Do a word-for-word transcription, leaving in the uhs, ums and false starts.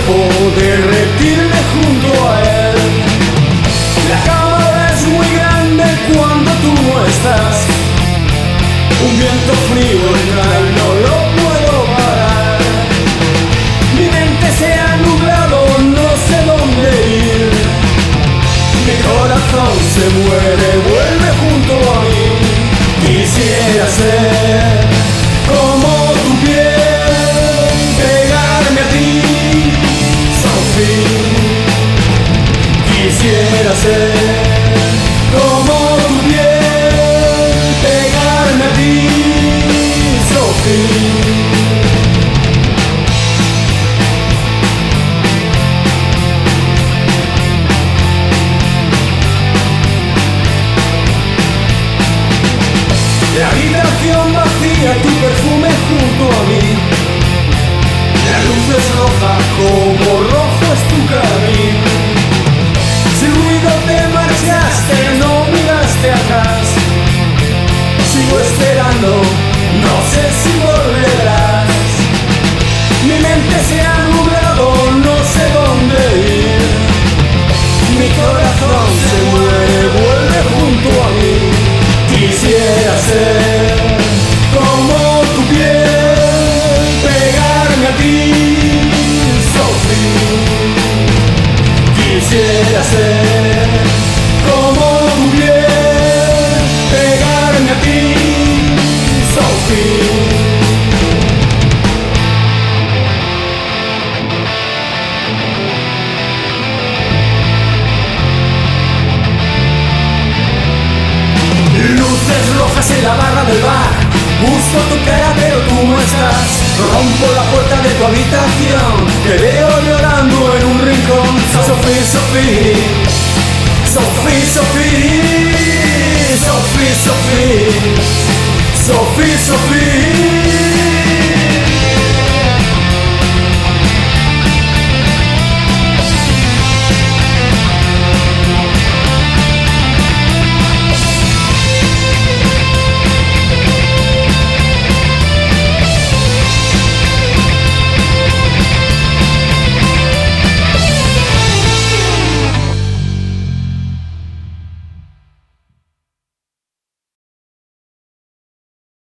cuerpo derretirme junto a él. La cámara es muy grande cuando tú no estás. Un viento frío entra y no lo puedo parar. Mi mente se ha nublado, no sé dónde ir. Mi corazón se muere, vuelve junto a mí. Quisiera ser como tu piel, pegarme a ti, Sophie. Quisiera ser como tu piel, pegarme a ti, Sophie. La habitación vacía, tu perfume junto a mí. La luz es roja como rojo es tu carmín. Sin ruido te marchaste, no miraste atrás. Sigo esperando, no sé si volverás. Mi mente se ha nublado, no sé dónde ir. Mi corazón se muere, vuelve junto a mí. Quisiera ser como tu piel, pegarme a ti, Sophie. Quisiera ser como tu piel, pegarme a ti, Sophie. Luces rojas en la barra del bar. Busco tu cara pero tú no estás. Rompo la puerta de tu habitación. Te veo llorando en un rincón. Sophie, Sophie.